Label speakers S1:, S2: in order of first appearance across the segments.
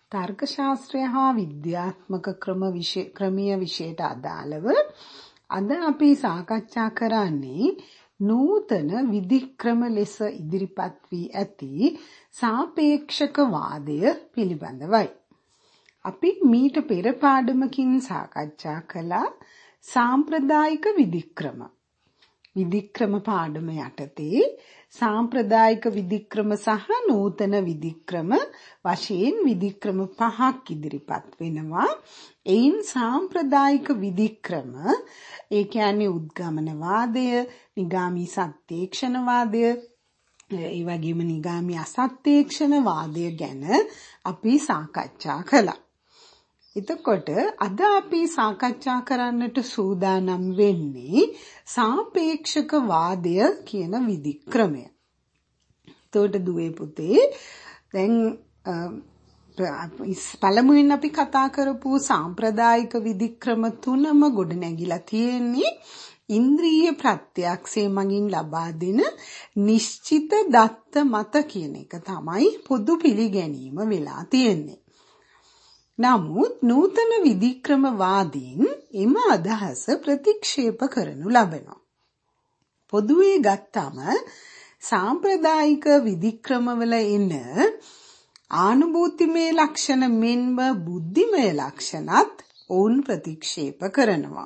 S1: තර්ක ශාස්ත්‍රය හා විද්‍යාත්මක ක්‍රමීය විෂයට අදාළව අද අපි සාකච්ඡා කරන්නේ නූතන විධික්‍රම ලෙස ඉදිරිපත් වී ඇති සාපේක්ෂක වාදය පිළිබඳවයි. අපි මීට පෙර පාඩමකින් සාකච්ඡා කළා සාම්ප්‍රදායික විධික්‍රම. විධික්‍රම පාඩම යටතේ සාම්ප්‍රදායික විධික්‍රම සහ නූතන විධික්‍රම වශයෙන් විධික්‍රම 5ක් ඉදිරිපත් වෙනවා. එයින් සාම්ප්‍රදායික විධික්‍රම ඒ කියන්නේ උද්ගමනවාදය, නිගාමී සත්‍යේක්ෂණවාදය, ඒ වගේම නිගාමී අසත්‍යේක්ෂණවාදය ගැන අපි සාකච්ඡා කළා. එතකොට අද අපි සාකච්ඡා කරන්නට සූදානම් වෙන්නේ සාපේක්ෂක වාදය කියන විධික්‍රමය. එතකොට දුවේ පුතේ දැන් පළමුවෙන් අපි කතා කරපු සාම්ප්‍රදායික විධික්‍රම තුනම ගොඩනැගිලා තියෙන්නේ ඉන්ද්‍රිය ප්‍රත්‍යක්ෂය මගින් ලබා දෙන නිශ්චිත දත්ත මත කියන එක තමයි පොදු පිළිගැනීම වෙලා තියෙන්නේ. නමුත් නූතන විධික්‍රමවාදීන් එම අදහස ප්‍රතික්ෂේප කරනු ලබනවා. පොදුවේ ගත්තම සාම්ප්‍රදායික විධික්‍රමවල එන ආනුභූතිමය ලක්ෂණ මෙන්ම බුද්ධිමය ලක්ෂණත් ඔවුන් ප්‍රතික්ෂේප කරනවා.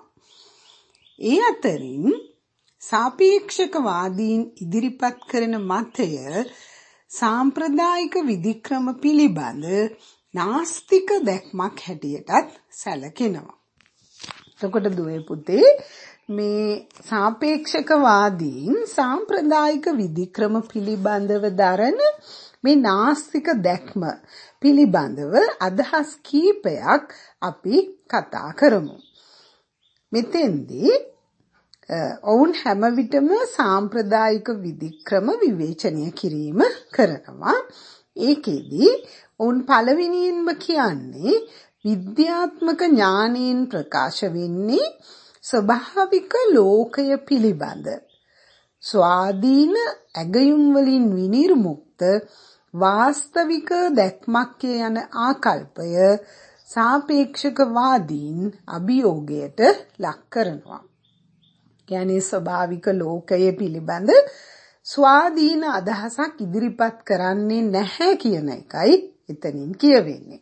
S1: ඒ අතරින් සාපේක්ෂකවාදීන් ඉදිරිපත් කරන මතය සාම්ප්‍රදායික විධික්‍රම පිළිබඳ නාස්තික දැක්මක් හැටියටත් සැලකෙනවා. එතකොට දුවේ පුතේ මේ සාපේක්ෂකවාදීන් සාම්ප්‍රදායික විධික්‍රම පිළිබඳව දරන මේ නාස්තික දැක්ම පිළිබඳව අදහස් කීපයක් අපි කතා කරමු. මෙතෙන්දී ඔවුන් හැම විටම සාම්ප්‍රදායික විධික්‍රම විවේචනය කිරීම කරනවා. ඒකෙදී ඔවුන් පළවෙනියෙන්ම කියන්නේ විද්‍යාත්මක ඥානයෙන් ප්‍රකාශ වෙන්නේ ස්වභාවික ලෝකය පිළිබඳ ස්වාධීන ඇගයුම් වලින් විනිර්මුක්ත වාස්තවික දැක්මක් යන ආකල්පය සාපේක්ෂකවාදීන් අභියෝගයට ලක් කරනවා. කියන්නේ ස්වභාවික ලෝකය පිළිබඳ ස්වාධීන අදහසක් ඉදිරිපත් කරන්නේ නැහැ කියන එකයි එතනින් කියවෙන්නේ.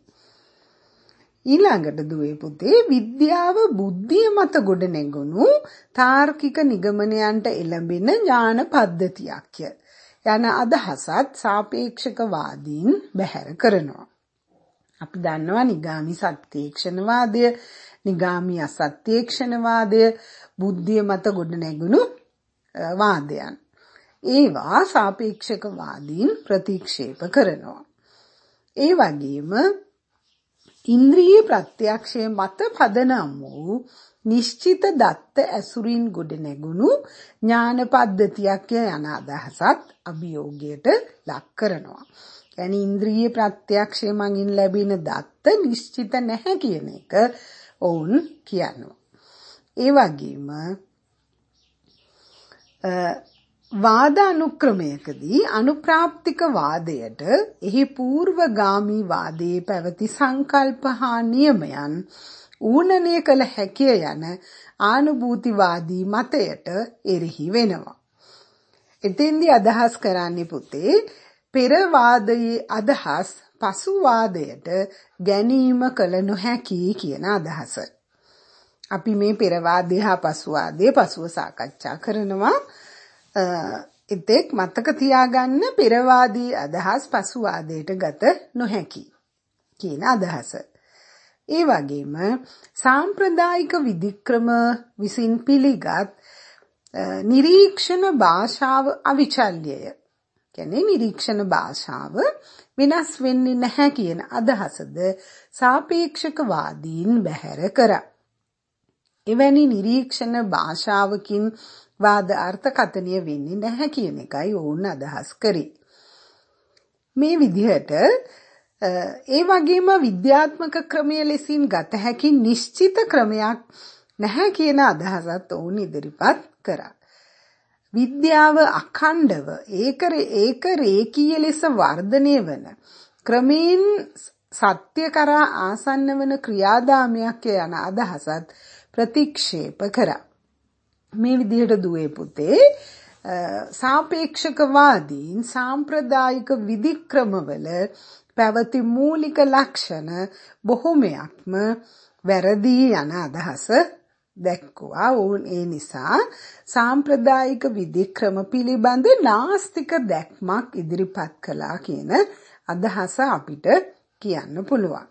S1: ඊළඟට දුවේ පුතේ විද්‍යාව බුද්ධිය මත ගොඩ නැගුණු තාර්කික නිගමනයන්ට එළඹෙන ඥාන පද්ධතියක් යන අදහසත් සාපේක්ෂකවාදීන් බැහැර කරනවා. අපි දන්නවා නිගාමී සත්‍යේක්ෂණවාදය, නිගාමී අසත්‍යේක්ෂණවාදය බුද්ධිය මත ගොඩ නැගුණු වාදයන්. ඒවා සාපේක්ෂකවාදීන් ප්‍රතික්ෂේප කරනවා. ඒ වගේම ඉන්ද්‍රිය ප්‍රත්‍යක්ෂය මත පදනම් වූ නිශ්චිත දත්ත ඇසුරින් ගොඩ නැගුණු ඥාන පද්ධතියක් යන අදහසත් අභියෝගයට ලක් කරනවා. කියන්නේ ඉන්ද්‍රිය ප්‍රත්‍යක්ෂය මගින් ලැබෙන දත්ත නිශ්චිත නැහැ කියන එක ඔවුන් කියනවා. ඒ වගේම වාද අනුක්‍රමයකදී අනුප්‍රාප්තික වාදයට එහි පූර්වගාමී වාදයේ පැවති සංකල්ප හා නියමයන් ඌනනය කළ හැකිය යන ආනුභූතිවාදී මතයට එරෙහි වෙනවා. එතෙන්දී අදහස් කරන්නේ පුතේ පෙර වාදයේ අදහස් පසු වාදයට ගැනීම කළ නොහැකි කියන අදහස. අපි මේ පෙර වාදය හා පසු වාදය පසුව සාකච්ඡා කරනවා. එතෙක් මතක තියාගන්න පෙරවාදී අදහස් පසුවාදයට ගත නොහැකි කියන අදහස. ඒ වගේම සාම්ප්‍රදායික විධික්‍රම විසින් පිළිගත් නිරීක්ෂණ භාෂාව අවිචල්‍යය. කියන්නේ නිරීක්ෂණ භාෂාව වෙනස් වෙන්නේ නැහැ කියන අදහසද සාපේක්ෂකවාදීන් බැහැර කරා. එවැනි නිරීක්ෂණ භාෂාවකින් වාද අර්ථකථනය වෙන්නේ නැහැ කියන එකයි ඔවුන් අදහස් කරේ. මේ විදිහට ඒ වගේම විද්‍යාත්මක ක්‍රමය ලෙසින් ගත හැකි නිශ්චිත ක්‍රමයක් නැහැ කියන අදහසත් ඔවුන් ඉදිරිපත් කරා. විද්‍යාව අඛණ්ඩව ඒක රේඛීය ලෙස වර්ධනය වන ක්‍රමයෙන් සත්‍ය කරා ආසන්න වන ක්‍රියාදාමයක් යන අදහසත් ප්‍රතික්ෂේප කරා. මේ විදිහට දුවේ පුතේ සාපේක්ෂකවාදීන් සාම්ප්‍රදායික විධික්‍රමවල පැවති මූලික ලක්ෂණ බොහොමයක්ම වැරදි යන අදහස දැක්වුවා. ඒ නිසා සාම්ප්‍රදායික විධික්‍රම පිළිබඳ නාස්තික දැක්මක් ඉදිරිපත් කළා කියන අදහස අපිට කියන්න පුළුවන්.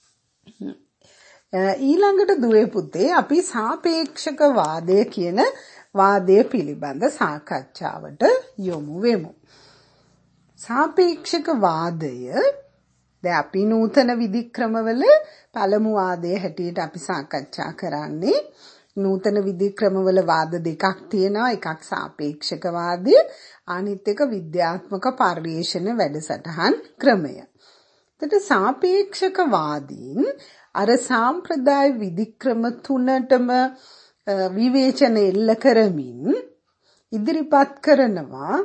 S1: ඊළඟට දුවේ පුතේ අපි සාපේක්ෂක වාදය කියන වාදය පිළිබඳ සාකච්ඡාවට යොමු වෙමු. සාපේක්ෂක වාදය දැන් අපි නූතන විධික්‍රමවල පළමු වාදයේ හැටියට අපි සාකච්ඡා කරන්නේ නූතන විධික්‍රමවල වාද දෙකක් තියෙනවා. එකක් සාපේක්ෂක වාදය, අනිත් එක විද්‍යාත්මක පර්යේෂණ වැඩසටහන් ක්‍රමය. එතකොට සාපේක්ෂක වාදීන් අර සාම්ප්‍රදාය විධික්‍රම තුනටම විවේචන එල්ල කරමින් ඉදිරිපත් කරනවා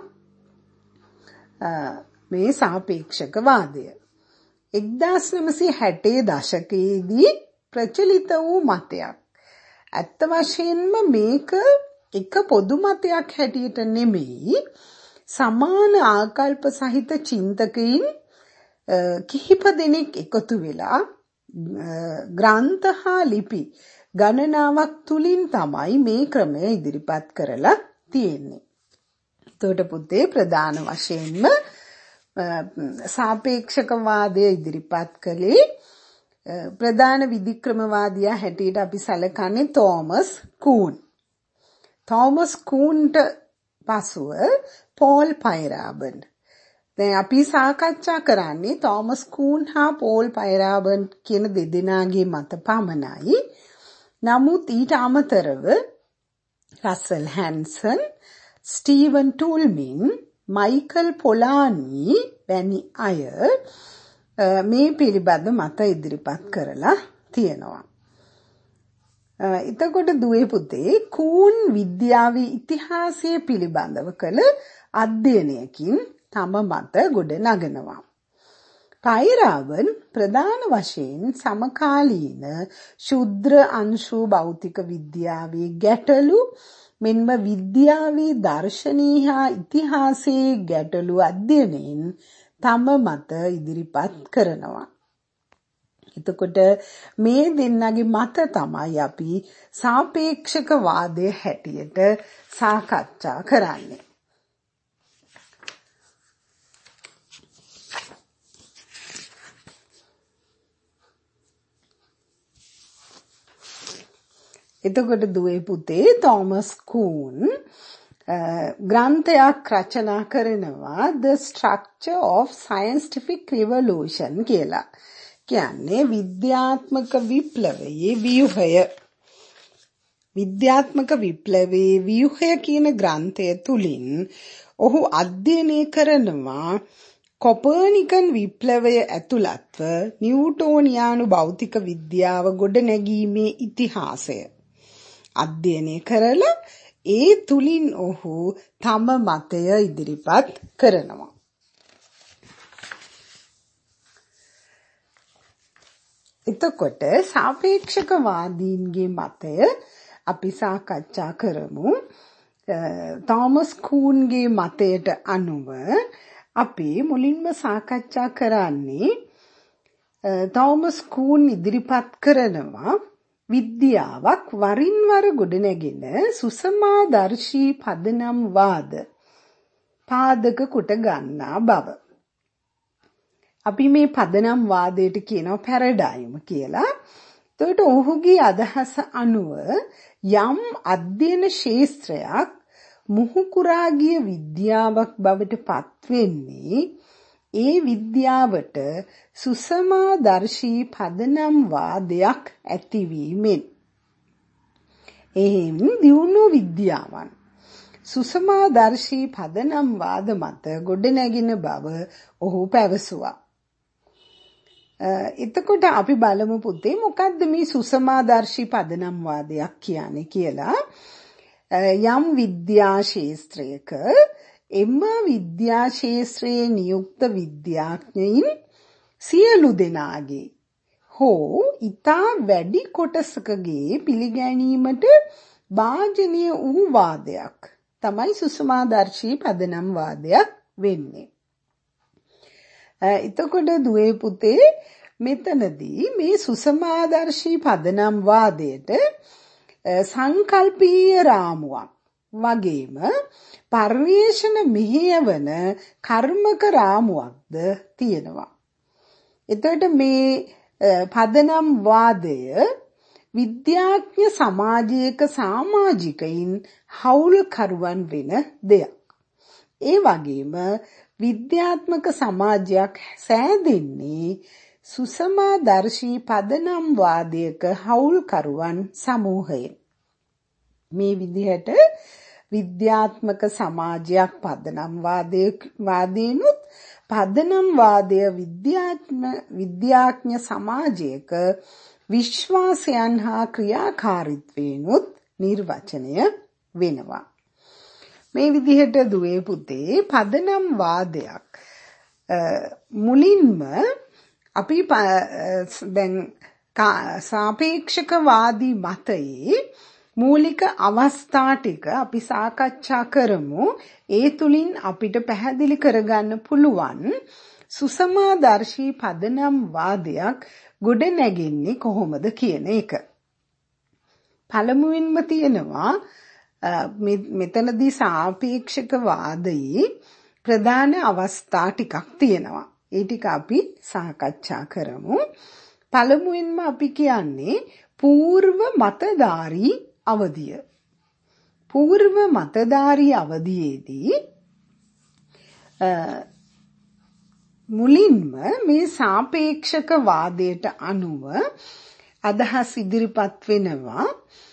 S1: මේ සාපේක්ෂක වාදය. 1960 දශකයේදී ප්‍රචලිත වූ මතයක්. ඇත්ත වශයෙන්ම මේක එක පොදු මතයක් හැටියට නෙමෙයි, සමාන ආකල්ප සහිත චින්තකයින් කිහිප දෙනෙක් එකතු වෙලා ග්‍රන්ථ හා ලිපි ගණනාවක් තුලින් තමයි මේ ක්‍රමය ඉදිරිපත් කරලා තියෙන්නේ. එතකොට පුතේ ප්‍රධාන වශයෙන්ම සාපේක්ෂක වාදය ඉදිරිපත් කළේ ප්‍රධාන විධික්‍රමවාදියා හැටියට අපි සැලකන්නේ තෝමස් කූන්. තෝමස් කූන්ට පසුව පෝල් පයිරාබන්. දැන් අපි සාකච්ඡා කරන්නේ තෝමස් කූන් හා පෝල් පයිරාබන් කියන දෙදෙනාගේ මත පමණයි. නමුත් ඊට අමතරව Russell Hanson, Stephen Toulmin, Michael Polanyi වැනි අය මේ පිළිබඳ මත ඉදිරිපත් කරලා තියෙනවා. එතකොට දුවේ පුතේ කූන් විද්‍යාවේ ඉතිහාසය පිළිබඳව කළ අධ්‍යයනයකින් තම මත ගොඩ නගනවා. පයිරාබන් ප්‍රධාන වශයෙන් සමකාලීන ශුද්‍ර අංශු භෞතික විද්‍යාවේ ගැටලු මෙන්ම විද්‍යාවේ දර්ශනීය හා ඉතිහාසයේ ගැටලු අධ්‍යයනයෙන් තම මත ඉදිරිපත් කරනවා. එතකොට මේ දෙන්නගේ මත තමයි අපි සාපේක්ෂක වාදය හැටියට සාකච්ඡා කරන්නේ. එතකොට දුවේ පුතේ තෝමස් කූන් ග්‍රන්ථයක් රචනා කරනවා The Structure of Scientific Revolution කියලා. කියන්නේ විද්‍යාත්මක විප්ලවයේ ව්‍යුහය. විද්‍යාත්මක විප්ලවයේ ව්‍යුහය කියන ග්‍රන්ථය තුලින් ඔහු අධ්‍යයනය කරනවා කොපර්නිකන් විප්ලවය ඇතුළත්ව නිව්ටෝනියානු භෞතික විද්‍යාව ගොඩනැගීමේ ඉතිහාසය අධ්‍යයනය කරලා ඒ තුලින් ඔහු තම මතය ඉදිරිපත් කරනවා. එතකොට සාපේක්ෂකවාදීන්ගේ මතය අපි සාකච්ඡා කරමු. තෝමස් කූන්ගේ මතයට අනුව අපි මුලින්ම සාකච්ඡා කරන්නේ තෝමස් කූන් ඉදිරිපත් කරනවා විද්‍යාවක් වරින් වර ගොඩනැගෙන සුසමාදර්ශී පදනම් වාද පාදක කොට ගන්නා බව. අපි මේ පදනම් වාදයට කියනවා පැරඩයිම් කියලා. එතකොට ඔහුගේ අදහස අනුව යම් අධ්‍යයන ශාස්ත්‍රයක් මුහුකුරා ගිය විද්‍යාවක් බවට පත්වෙන්නේ ඒ විද්‍යාවට සුසමාදර්ශී පදනම් වාදයක් ඇතිවීමෙන්. එහෙම දියුණු විද්‍යාවන් සුසමාදර්ශී පදනම් වාද මත ගොඩනැගෙන බව ඔහු පැවසුවා. එතකොට අපි බලමු පුතේ මොකද්ද මේ සුසමාදර්ශී පදනම් වාදයක් කියන්නේ කියලා. යම් විද්‍යා ශාස්ත්‍රයක එම විද්‍යා ශාස්ත්‍රයේ නියුක්ත විද්‍යාඥයින් සියලු දෙනාගේ හෝ ඉතා වැඩි කොටසකගේ පිළිගැනීමට භාජනීය වූ වාදයක් තමයි සුසමාදර්ශී පදනම් වාදයක් වෙන්නේ. එතකොට දුවේ පුතේ මෙතනදී මේ සුසමාදර්ශී පදනම් වාදයට සංකල්පීය රාමුවක් වගේම පර්යේෂණ මෙහෙයවන කර්මක රාමුවක්ද තියෙනවා. එතකොට මේ පදනම් වාදය විද්‍යාඥ සමාජයක සමාජිකයින් හවුල්කරුවන් වෙන දෙයක්. ඒ වගේම විද්‍යාත්මක සමාජයක් සෑදෙන්නේ සුසමාදර්ශී පදනම් වාදයක හවුල්කරුවන් සමූහයෙන්. මේ විදිහට විද්‍යාත්මක සමාජයක් පදනම් වාදයනුත් පදනම් වාදය විද්‍යාඥ සමාජයක විශ්වාසයන් හා ක්‍රියාකාරීත්වයෙන්ුත් නිර්වචනය වෙනවා. මේ විදිහට දුවේ පුතේ පදනම් වාදයක් මුලින්ම අපි දැන් සාපේක්ෂකවාදී මතයේ මූලික අවස්ථා ටික අපි සාකච්ඡා කරමු. ඒ තුලින් අපිට පැහැදිලි කරගන්න පුළුවන් සුසමාදර්ශී පදනම් වාදයක් ගොඩ නැගෙන්නේ කොහොමද කියන එක. පළමුවෙන්ම තියෙනවා මෙතනදී සාපේක්ෂකවාදයේ ප්‍රධාන අවස්ථා ටිකක් තියෙනවා. ඒ ටික අපි සාකච්ඡා කරමු. පළමුවෙන්ම අපි කියන්නේ పూర్ව මතධාරී අවධිය. పూర్ව මතධාරී අවධියේදී මුලින්ම මේ සාපේක්ෂක වාදයට අනුව අදහස් ඉදිරිපත් වෙනවා.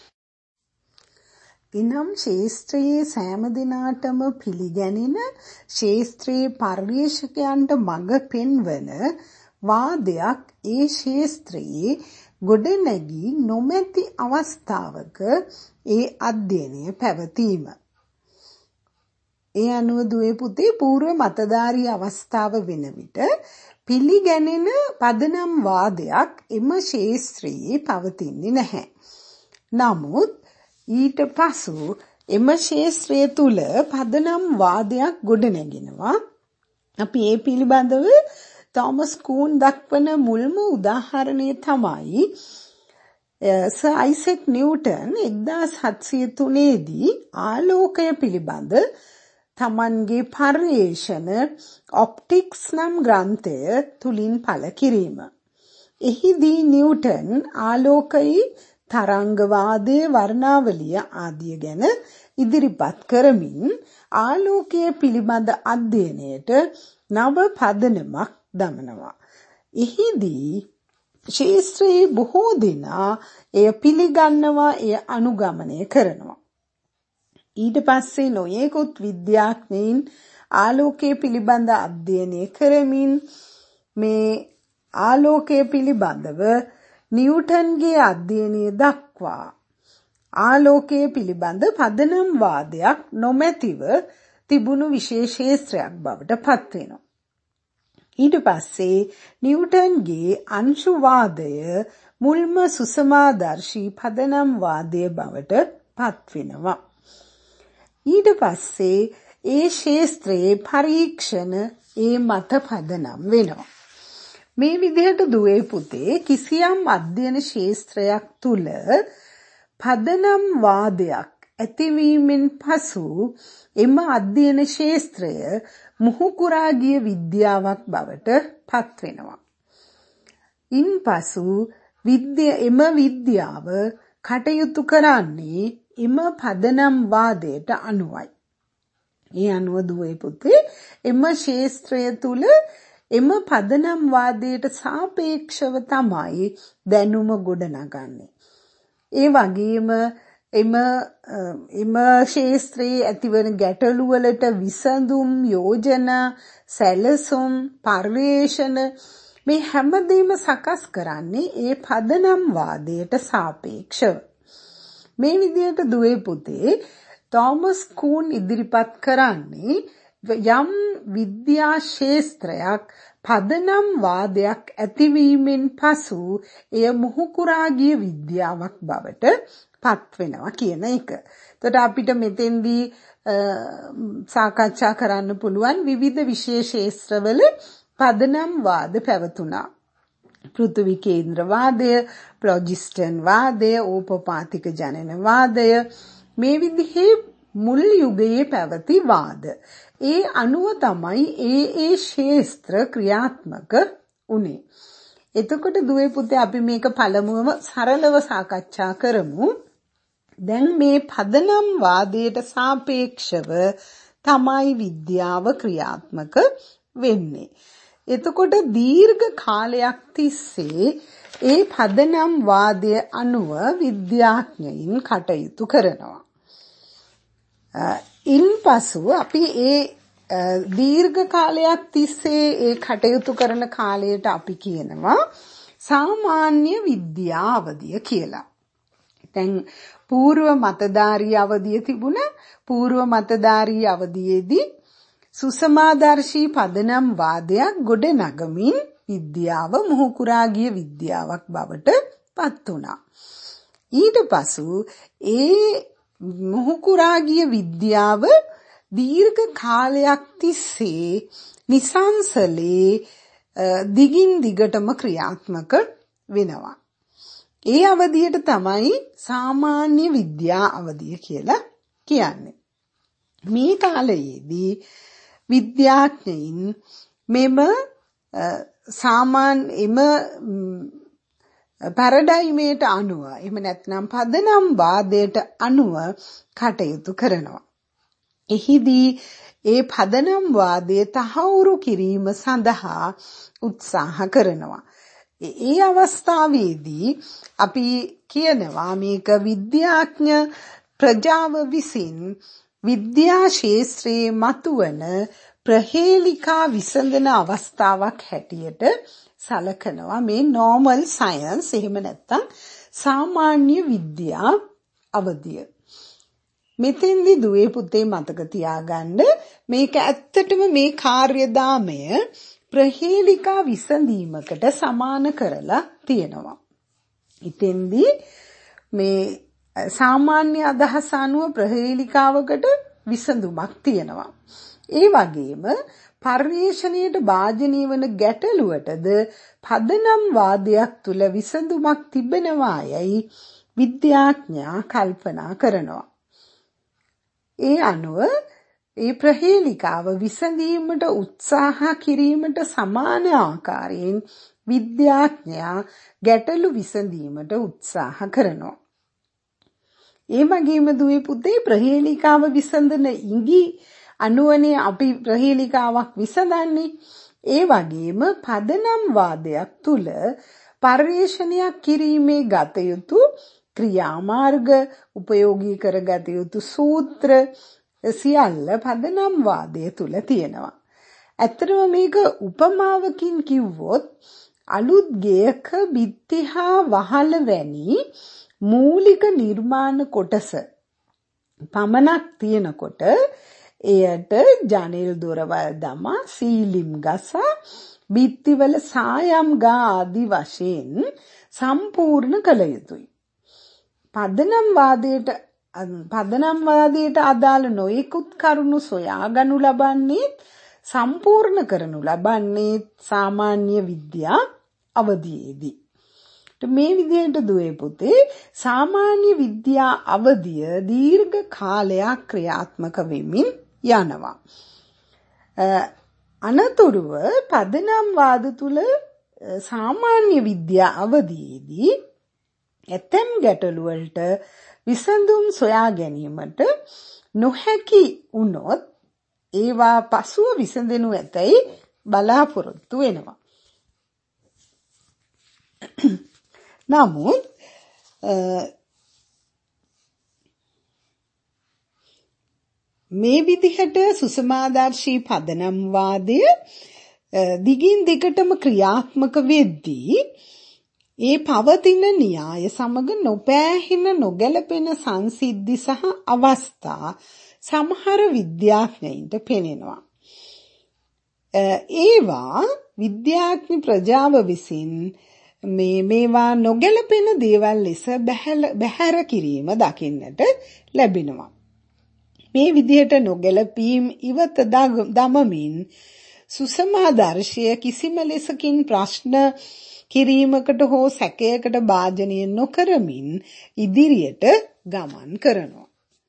S1: එනම් ශාස්ත්‍රයේ සෑම දිනාටම පිළිගැනෙන ශාස්ත්‍රයේ පර්යේෂකයන්ට මඟ පෙන්වන වාදයක් ඒ ශාස්ත්‍රයේ ගොඩනැගී නොමැති අවස්ථාවක ඒ අධ්‍යයනය පැවතීම. ඒ අනුව දුවේ පුතේ పూర్ව මතධාරී අවස්ථාව වෙන විට පිළිගැනෙන පදනම් වාදයක් එම ශාස්ත්‍රයේ පවතින්නේ නැහැ. නමුත් ඊට පසු එම ශාස්ත්‍රය තුල පදනම් වාදයක් ගොඩනැගෙනවා. අපි ඒ පිළිබඳව තෝමස් කූන් දක්වන මුල්ම උදාහරණය තමයි සර් අයිසෙක් නිව්ටන් 1703 දී ආලෝකය පිළිබඳ තමන්ගේ පර්යේෂණ ඔප්ටික්ස් නම් ග්‍රන්ථය තුලින් පළ කිරීම. එහිදී නිව්ටන් ආලෝකයේ තරංගවාදයේ වර්ණාවලිය ආදිය ගැන ඉදිරිපත් කරමින් ආලෝකය පිළිබඳ අධ්‍යයනයට නව පදනමක් දමනවා. එහිදී ශාස්ත්‍රයේ බොහෝ දෙනා එය පිළිගන්නවා, එය අනුගමනය කරනවා. ඊට පස්සේ නොයෙකුත් විද්‍යාඥයින් ආලෝකය පිළිබඳ අධ්‍යයනය කරමින් මේ ආලෝකය පිළිබඳව නිව්ටන්ගේ අධ්‍යයනය දක්වා ආලෝකය පිළිබඳ පදනම් වාදයක් නොමැතිව තිබුණු විශේෂ ශාස්ත්‍රයක් බවට පත් වෙනවා. ඊට පස්සේ නිව්ටන්ගේ අංශුවාදය මුල්ම සුසමාදර්ශී පදනම් වාදය බවට පත් වෙනවා. ඊට පස්සේ ඒ ශාස්ත්‍රයේ පරීක්ෂණ ඒ මත පදනම් වෙනවා. මේ විදිහට දුවේ පුතේ කිසියම් අධ්‍යයන ශාස්ත්‍රයක් තුල පදනම් වාදයක් ඇතිවීමෙන් පසු එම අධ්‍යයන ශාස්ත්‍රය මුහුකුරා ගිය විද්‍යාවක් බවට පත් වෙනවා. ඉන්පසු එම විද්‍යාව කටයුතු කරන්නේ එම පදනම් වාදයට අනුවයි. ඒ අනුව දුවේ පුතේ එම ශාස්ත්‍රය තුල එම පදනම් වාදයට සාපේක්ෂව තමයි දැනුම ගොඩනගන්නේ. ඒ වගේම එම ශාස්ත්‍රයේ ඇතිවන ගැටලු වලට විසඳුම්, යෝජනා, සැලසුම්, පර්යේෂණ මේ හැමදේම සකස් කරන්නේ ඒ පදනම් වාදයට සාපේක්ෂව. මේ විදිහට දුවේ පුතේ තෝමස් කූන් ඉදිරිපත් කරන්නේ යම් විද්‍යා ශාස්ත්‍රයක් පදනම් වාදයක් ඇතිවීමෙන් පසු එය මුහුකුරා ගිය විද්‍යාවක් බවට පත් වෙනවා කියන එක. එතකොට අපිට මෙතෙන්දී සාකච්ඡා කරන්න පුළුවන් විවිධ විශේෂ ශාස්ත්‍රවල පදනම් වාද පැවතුණා. පෘථිවි කේන්ද්‍ර වාදය, ෆ්ලොජිස්ටන් වාදය, ඕපපාතික ජනන වාදය මේ විදිහේ මුල් යුගයේ පැවති වාද. ඒ අනුව තමයි ඒ ශාස්ත්‍ර ක්‍රියාත්මක වුණේ. එතකොට දුවේ පුතේ අපි මේක පළමුවම සරලව සාකච්ඡා කරමු. දැන් මේ පදනම් වාදයට සාපේක්ෂව තමයි විද්‍යාව ක්‍රියාත්මක වෙන්නේ. එතකොට දීර්ඝ කාලයක් තිස්සේ ඒ පදනම් වාදය අනුව විද්‍යාඥයින් කටයුතු කරනවා. ඉන්පසු අපි ඒ දීර්ඝ කාලයක් තිස්සේ ඒ කටයුතු කරන කාලයට අපි කියනවා සාමාන්‍ය විද්‍යා අවධිය කියලා. දැන් పూర్ව මතධාරී අවධිය තිබුණා. పూర్ව මතධාරී අවධියේදී සුසමාදර්ශී පදනම් වාදයක් ගොඩ නගමින් විද්‍යාව මුහුකුරා ගිය විද්‍යාවක් බවට පත් වුණා. ඊට පසු ඒ මුහුකුරා ගිය විද්‍යාව දීර්ඝ කාලයක් තිස්සේ නිසංසලේ දිගින් දිගටම ක්‍රියාත්මක වෙනවා. ඒ අවධියට තමයි සාමාන්‍ය විද්‍යා අවධිය කියලා කියන්නේ. මේ කාලයේදී විද්‍යාඥයින් මෙම පැරඩයිමේට අනුව එහෙම නැත්නම් පදනම් වාදයට අනුව කටයුතු කරනවා. එහිදී ඒ පදනම් වාදය තහවුරු කිරීම සඳහා උත්සාහ කරනවා. ඒ අවස්ථාවේදී අපි කියනවා මේක විද්‍යාඥ ප්‍රජාව විසින් විද්‍යා ශාස්ත්‍රයේ මතුවන ප්‍රහේලිකා විසඳන අවස්ථාවක් හැටියට සලකනවා මේ normal science එහෙම නැත්නම් සාමාන්‍ය විද්‍යා අවධිය. මෙතෙන්දී දුවේ පුතේ මතක තියාගන්න මේක ඇත්තටම මේ කාර්යදාමය ප්‍රහේලිකා විසඳීමකට සමාන කරලා තියෙනවා. ඉතින්දී මේ සාමාන්‍ය අදහස අනුව ප්‍රහේලිකාවකට විසඳුමක් තියෙනවා. ඒ වගේම පර්යේෂණයට භාජනය වන ගැටලුවටද පදනම් වාදයක් තුල විසඳුමක් තිබෙනවා යයි විද්‍යාඥයා කල්පනා කරනවා. ඒ අනුව ඒ ප්‍රහේලිකාව විසඳීමට උත්සාහ කිරීමට සමාන ආකාරයෙන් විද්‍යාඥයා ගැටලු විසඳීමට උත්සාහ කරනවා. ඒ වගේම දුවේ පුතේ ප්‍රහේලිකාව විසඳන ඉඟි අනුවනේ අපි ප්‍රහේලිකාවක් විසඳන්නේ. ඒ වගේම පදනම් වාදයක් තුල පර්යේෂණයක් කිරීමේ ගත යුතු ක්‍රියාමාර්ග, උපයෝගී කරගත යුතු සූත්‍ර සියල්ල පදනම් වාදය තුල තියෙනවා. ඇත්තටම මේක උපමාවකින් කිව්වොත් අලුත් ගෙයක බිත්ති හා වහල වැනි මූලික නිර්මාණ කොටස පමණක් තියෙනකොට එයට ජනෙල් දොරවල් දමා සීලිම් ගසා බිත්තිවල සායම් ගා ආදි වශයෙන් සම්පූර්ණ කළ යුතුයි. පදනම් වාදයට අදාළ නොයෙකුත් කරුණු සොයාගනු ලබන්නේ සම්පූර්ණ කරනු ලබන්නේ සාමාන්‍ය විද්‍යා අවධියේදී. මේ විදිහට දුවේ පුතේ සාමාන්‍ය විද්‍යා අවධිය දීර්ඝ කාලයක් ක්‍රියාත්මක වෙමින් යනවා. අනතුරුව පදනම් වාද තුල සාමාන්‍ය විද්‍යා අවධියේදී ඇතැම් ගැටලු වලට විසඳුම් සොයා ගැනීමට නොහැකි වුණොත් ඒවා පසුව විසඳෙනු ඇතැයි බලාපොරොත්තු වෙනවා. නමුත් මේ විදිහට සුසමාදර්ශී පදනම් වාදය දිගින් දිගටම ක්‍රියාත්මක වෙද්දී ඒ පවතින න්‍යාය සමග නොපෑහෙන නොගැලපෙන සංසිද්ධි සහ අවස්ථා සමහර විද්‍යාඥයින්ට පෙනෙනවා. ඒවා විද්‍යාඥ ප්‍රජාව විසින් මේවා නොගැලපෙන දේවල් ලෙස බැහැර කිරීම දකින්නට ලැබෙනවා. මේ විදිහට නොගැලපීම් ඉවත දමමින් සුසමාදර්ශය කිසිම ලෙසකින් ප්‍රශ්න කිරීමකට හෝ සැකයකට භාජනය නොකරමින් ඉදිරියට ගමන් කරනවා.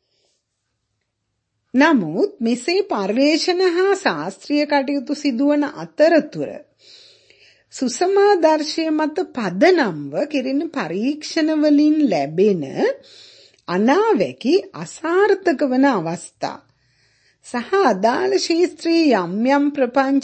S1: නමුත් මෙසේ පර්යේෂණ හා ශාස්ත්‍රීය කටයුතු සිදුවන අතරතුර සුසමාදර්ශය මත පදනම්ව කෙරෙන පරීක්ෂණ වලින් ලැබෙන අනාවැකි අසාර්ථක වන අවස්ථා සහ අදාළ ශාස්ත්‍රීය යම් ප්‍රපංච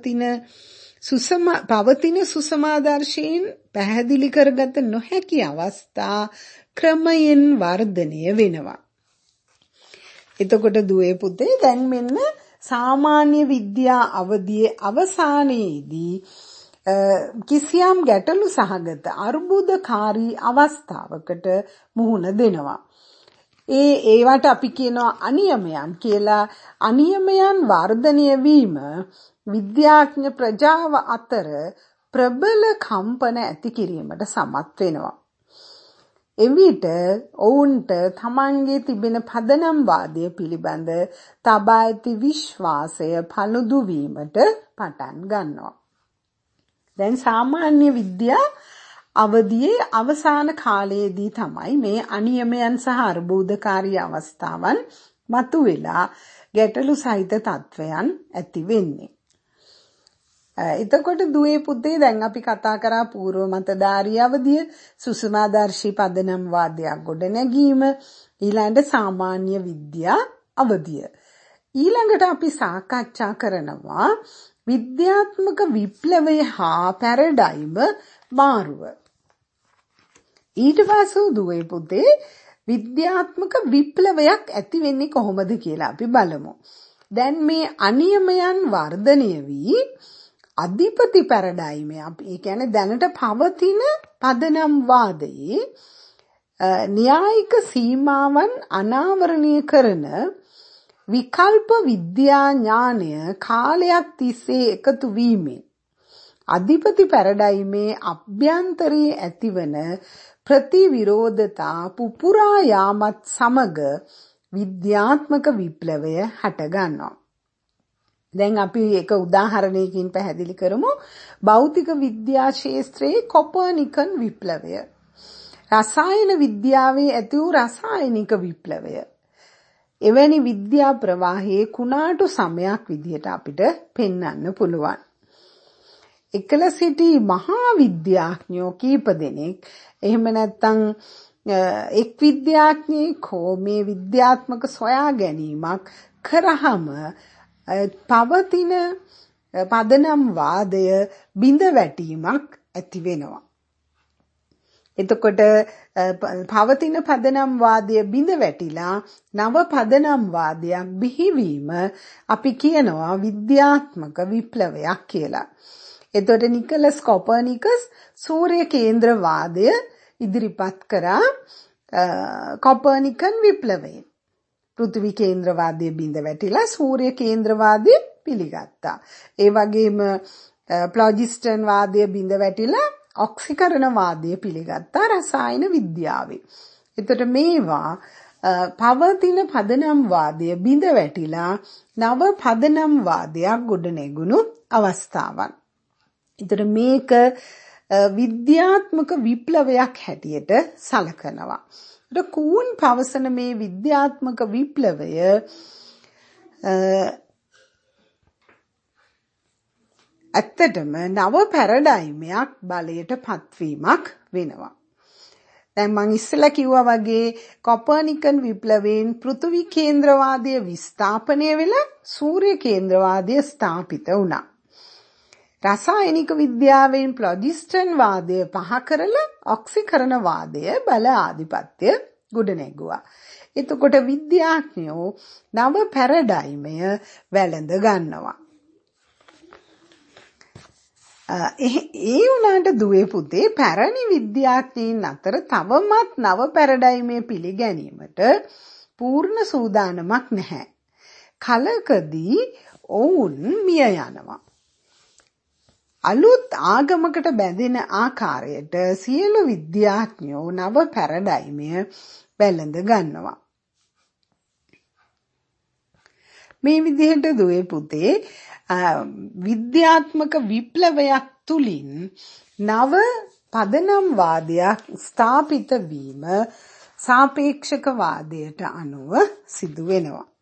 S1: පවතින සුසමාදර්ශයෙන් පැහැදිලි කරගත නොහැකි අවස්ථා ක්‍රමයෙන් වර්ධනය වෙනවා. එතකොට දුවේ පුතේ දැන් මෙන්න සාමාන්‍ය විද්‍යා අවධියේ අවසානයේදී කිසියම් ගැටලු සහගත අර්බුදකාරී අවස්ථාවකට මුහුණ දෙනවා. ඒවට අපි කියනවා අනියමයන් කියලා. අනියමයන් වර්ධනය වීම විද්‍යාඥ ප්‍රජාව අතර ප්‍රබල කම්පන ඇති කිරීමට සමත් වෙනවා. එවිට ඔවුන්ට තමන්ගේ තිබෙන පදනම් වාදය පිළිබඳ තබා ඇති විශ්වාසය පළුදු වීමට පටන් ගන්නවා. දැන් සාමාන්‍ය විද්‍යා අවධියේ අවසාන කාලයේදී තමයි මේ අනියමයන් සහ අර්බුදකාරී අවස්ථාවන් මතුවෙලා ගැටලු සහිත තත්වයන් ඇති වෙන්නේ. එතකොට දුවේ පුතේ දැන් අපි කතා කරා పూర్ව මතධාරී අවධිය, සුසමාදර්ශී පදනම් වාදයක් ගොඩ නැගීම, ඊළඟට සාමාන්‍ය විද්‍යා අවධිය. ඊළඟට අපි සාකච්ඡා කරනවා විද්‍යාත්මක විප්ලවය හා පැරඩයිම මාරුව. ඊට පස්සේ දුවේ පුතේ විද්‍යාත්මක විප්ලවයක් ඇති වෙන්නේ කොහොමද කියලා අපි බලමු. දැන් මේ අනියමයන් වර්ධනය වී අධිපති පැරඩයිම ඒ කියන්නේ දැනට පවතින පදනම් වාදයේ න්‍යායික සීමාවන් අනාවරණය කරන විකල්ප විද්‍යා ඥානය කාලයක් තිස්සේ එකතු වීමෙන් අධිපති පැරඩයිමේ අභ්‍යන්තරයේ ඇතිවන ප්‍රතිවිරෝධතා පුපුරා යාමත් සමග විද්‍යාත්මක විප්ලවය හට ගන්නවා. දැන් අපි එක උදාහරණයකින් පැහැදිලි කරමු. භෞතික විද්‍යා ක්ෂේත්‍රයේ කොපර්නිකන් විප්ලවය. රසායන විද්‍යාවේ ඇති වූ රසායනික විප්ලවය. එවැනි විද්‍යා ප්‍රවාහයේ කුණාටු සමයක් විදිහට අපිට පෙන්වන්න පුළුවන්. එකල සිටි මහා විද්‍යාඥයෝ කීප දෙනෙක් එහෙම නැත්නම් එක් විද්‍යාඥයෙක් හෝ මේ විද්‍යාත්මක සොයා ගැනීමක් කරාම පවතින පදනම් වාදය බිඳ වැටීමක් ඇති වෙනවා. එතකොට පවතින පදනම් වාදය බිඳ වැටිලා නව පදනම් වාදයක් බිහිවීම අපි කියනවා විද්‍යාත්මක විප්ලවයක් කියලා. එතකොට නිකලස් කොපර්නිකස් සූර්ය කේන්ද්‍රවාදය ඉදිරිපත් කරා කොපර්නිකන් විප්ලවයෙන්. පෘථිවි කේන්ද්‍රවාදයේ බිඳ වැටිලා සූර්ය කේන්ද්‍රවාදය පිළිගත්තා. ඒ වගේම ප්ලොජිස්ටන් වාදය බිඳ වැටිලා ඔක්සිකරණ වාදය පිළිගත්තා රසායන විද්‍යාවේ. එතකොට මේවා පවතින පදනම් වාදය බිඳ වැටිලා නව පදනම් වාදයක් ගොඩ නැගුණු අවස්ථාවක්. එතකොට මේක විද්‍යාත්මක විප්ලවයක් හැටියට සලකනවා. කූන් පවසන මේ විද්‍යාත්මක විප්ලවය ඇත්තටම නව පැරඩයිමයක් බලයට පත්වීමක් වෙනවා. දැන් මම ඉස්සෙල්ලා කිව්වා වගේ කොපර්නිකන් විප්ලවයෙන් පෘථිවි කේන්ද්‍රවාදය විස්ථාපනය වෙලා සූර්ය කේන්ද්‍රවාදය ස්ථාපිත වුණා. රසායනික විද්‍යාවෙන් ප්ලොජිස්ටන් වාදය පහ කරලා ඔක්සිකරණ වාදය බල ආධිපත්‍ය ගොඩනැගුවා. එතකොට විද්‍යාඥයෝ නව පැරඩයිමය වැළඳ ගන්නවා. ඒ වුණාට දුවේ පුතේ පැරණි විද්‍යාඥයින් අතර තවමත් නව පැරඩයිමේ පිළිගැනීමට පූර්ණ සූදානමක් නැහැ. කලකදී ඔවුන් මිය යනවා. අලුත් ආගමකට බැඳෙන ආකාරයට සියලු විද්‍යාඥයෝ නව පැරඩයිමය වැළඳ ගන්නවා. මේ විදිහට දුවේ පුතේ විද්‍යාත්මක විප්ලවයක් තුලින් නව පදනම් වාදයක් ස්ථාපිත වීම සාපේක්ෂක වාදයට අනුව සිදු වෙනවා.